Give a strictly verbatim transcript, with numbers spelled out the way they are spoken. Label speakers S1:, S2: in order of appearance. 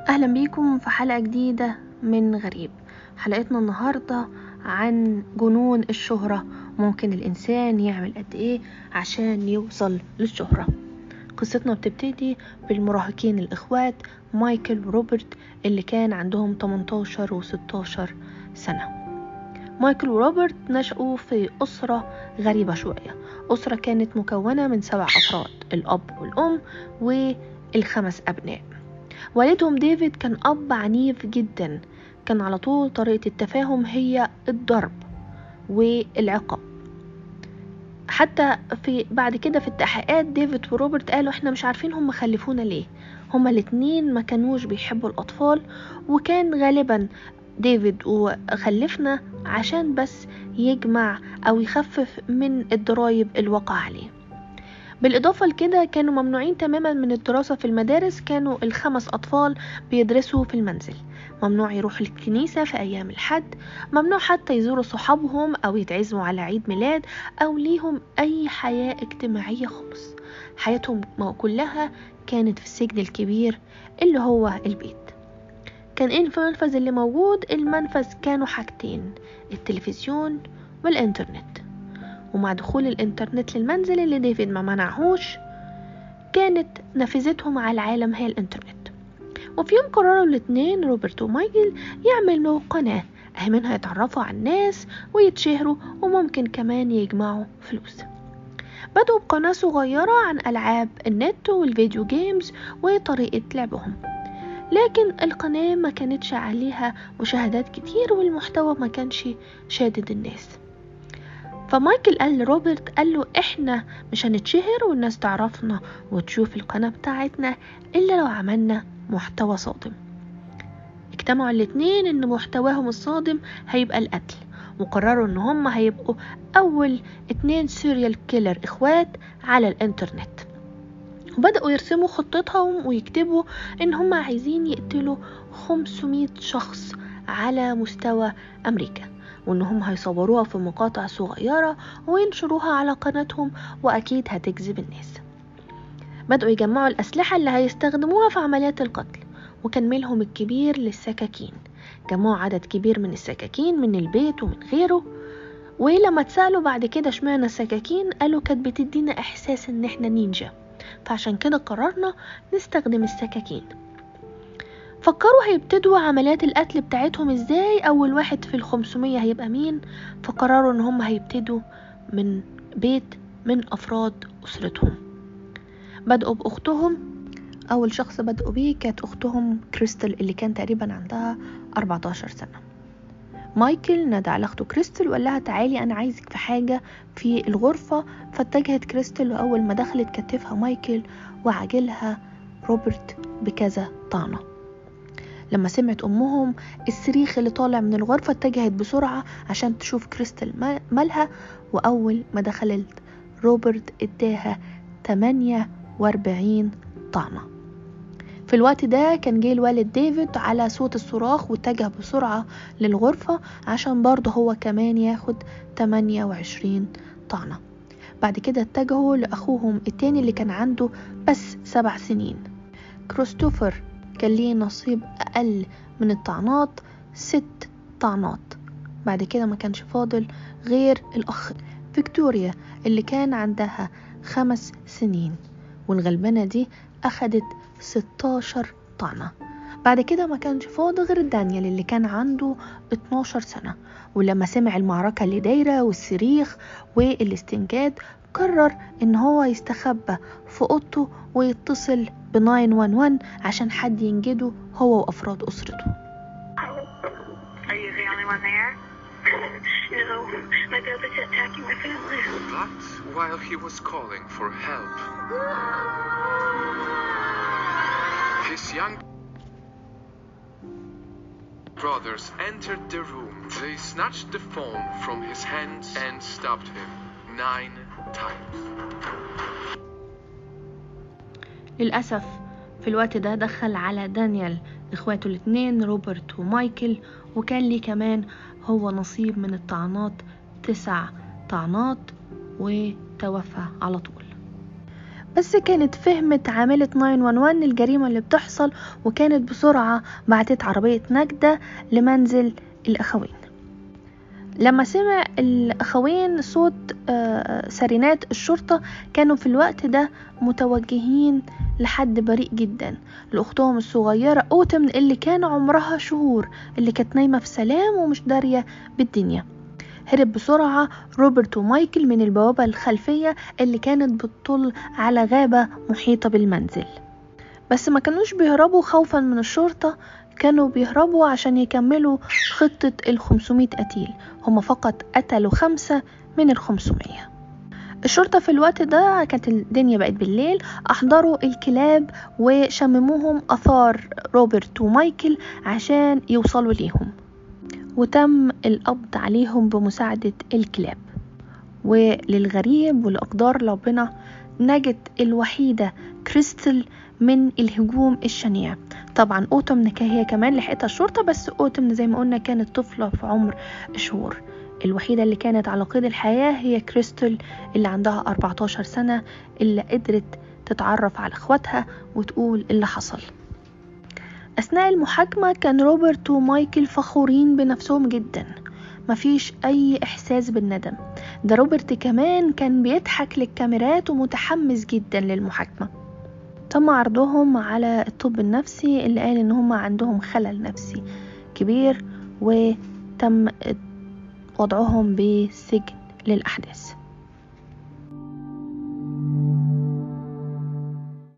S1: أهلا بيكم في حلقة جديدة من غريب. حلقتنا النهاردة عن جنون الشهرة. ممكن الإنسان يعمل قد إيه عشان يوصل للشهرة. قصتنا بتبتدي بالمراهقين الإخوات مايكل وروبرت اللي كان عندهم تمنتاشر و ستاشر سنة. مايكل وروبرت نشأوا في أسرة غريبة شوية. أسرة كانت مكونة من سبع أفراد، الأب والأم والخمس أبناء. والدهم ديفيد كان أب عنيف جدا، كان على طول طريقة التفاهم هي الضرب والعقاب. حتى في بعد كده في التحقيقات ديفيد وروبرت قالوا احنا مش عارفين هم خلفونا ليه. هما الاتنين ما كانوش بيحبوا الأطفال، وكان غالبا ديفيد وخلفنا عشان بس يجمع أو يخفف من الضرايب الواقع عليه. بالإضافة لكده كانوا ممنوعين تماما من الدراسة في المدارس. كانوا الخمس أطفال بيدرسوا في المنزل، ممنوع يروحوا الكنيسة في أيام الحد، ممنوع حتى يزوروا صحابهم أو يتعزموا على عيد ميلاد أو ليهم أي حياة اجتماعية خالص. حياتهم كلها كانت في السجن الكبير اللي هو البيت. كان ايه المنفذ اللي موجود؟ المنفذ كانوا حاجتين، التلفزيون والإنترنت. ومع دخول الإنترنت للمنزل اللي ديفيد ما منعهوش، كانت نافذتهم على العالم هي الإنترنت. وفي يوم قرروا الاثنين روبرت ومايكل يعملوا قناة منها يتعرفوا على الناس ويتشهروا وممكن كمان يجمعوا فلوس. بدأوا بقناة صغيرة عن ألعاب النت والفيديو جيمز وطريقة لعبهم، لكن القناة ما كانتش عليها مشاهدات كتير والمحتوى ما كانش شادد الناس. فمايكل قال لروبرت، قال له احنا مش هنتشهر والناس تعرفنا وتشوف القناة بتاعتنا إلا لو عملنا محتوى صادم. اجتمعوا الاتنين ان محتواهم الصادم هيبقى القتل، وقرروا ان هم هيبقوا اول اتنين سيريال كيلر اخوات على الانترنت. وبدأوا يرسموا خطتهم ويكتبوا ان هم عايزين يقتلوا خمسمائة شخص على مستوى امريكا، وانهم هيصوروها في مقاطع صغيرة وينشروها على قناتهم واكيد هتجذب الناس. بدأوا يجمعوا الاسلحة اللي هيستخدموها في عمليات القتل، وكان ميلهم الكبير للسكاكين. جمعوا عدد كبير من السكاكين من البيت ومن غيره. ولما تسألوا بعد كده اشمعنى السكاكين، قالوا كانت بتدينا احساس ان احنا نينجا، فعشان كده قررنا نستخدم السكاكين. فكروا هيبتدوا عمليات القتل بتاعتهم ازاي، اول واحد في الخمسمية هيبقى مين. فقرروا ان هم هيبتدوا من بيت من افراد اسرتهم. بدأوا باختهم، اول شخص بدأوا بيه كانت اختهم كريستال اللي كان تقريبا عندها أربعتاشر سنة. مايكل نادى على اخته كريستال وقال لها تعالي انا عايزك في حاجة في الغرفة. فاتجهت كريستال، واول ما دخلت كتفها مايكل وعجلها روبرت بكذا طعنة. لما سمعت امهم الصريخ اللي طالع من الغرفة اتجهت بسرعة عشان تشوف كريستال مالها. واول ما دخلت روبرت اداها ثمانية وأربعين طعنة. في الوقت ده كان جاي الوالد ديفيد على صوت الصراخ واتجه بسرعة للغرفة عشان برضه هو كمان ياخد ثمانية وعشرين طعنة. بعد كده اتجهوا لأخوهم التاني اللي كان عنده بس سبع سنين. كريستوفر كان ليه نصيب أقل من الطعنات، ست طعنات. بعد كده ما كانش فاضل غير الأخ فيكتوريا اللي كان عندها خمس سنين، والغلبانة دي أخدت ستاشر طعنة. بعد كده ما كانش فاضل غير دانيال اللي كان عنده اتناشر سنة. ولما سمع المعركة اللي دايرة والصريخ والاستنجاد قرر ان هو يستخبى في اوضته ويتصل ب تسعة واحد واحد عشان حد ينجده هو وافراد اسرته.
S2: Are you the only one there? No, my brother's attacking my family.
S3: But while he was calling for help, his young brothers entered the room. They snatched the phone from his hands and stabbed him nine times.
S1: للأسف في الوقت ده دخل على دانيال اخواته الاثنين روبرت ومايكل، وكان لي كمان هو نصيب من الطعنات تسع طعنات وتوفى على طول. بس كانت فهمت عاملة تسعة واحد واحد الجريمة اللي بتحصل، وكانت بسرعة بعتت عربية نجدة لمنزل الأخوين. لما سمع الأخوين صوت سرينات الشرطة كانوا في الوقت ده متوجهين لحد بريء جدا، لأختهم الصغيرة أوتم اللي كان عمرها شهور، اللي كانت نايمة في سلام ومش دارية بالدنيا. هرب بسرعة روبرت ومايكل من البوابة الخلفية اللي كانت بتطل على غابة محيطة بالمنزل، بس ما كانوش بيهربوا خوفا من الشرطة، كانوا بيهربوا عشان يكملوا خطة الخمسمائة قتيل. هم فقط قتلوا خمسة من الخمسمائة. الشرطة في الوقت ده كانت الدنيا بقت بالليل، أحضروا الكلاب وشمموهم أثار روبرت ومايكل عشان يوصلوا ليهم، وتم القبض عليهم بمساعدة الكلاب. وللغريب والأقدار ربنا نجت الوحيدة كريستال من الهجوم الشنيع. طبعا أوتم هي كمان لحقتها الشرطة، بس أوتم زي ما قلنا كانت طفلة في عمر شهور. الوحيدة اللي كانت على قيد الحياة هي كريستال اللي عندها أربعتاشر سنة، اللي قدرت تتعرف على اخواتها وتقول اللي حصل. أثناء المحاكمة كان روبرت ومايكل فخورين بنفسهم جدا، مفيش أي إحساس بالندم. ده روبرت كمان كان بيضحك للكاميرات ومتحمس جدا للمحاكمة. تم عرضهم على الطب النفسي اللي قال إن هم عندهم خلل نفسي كبير، وتم وضعهم بسجن للأحداث.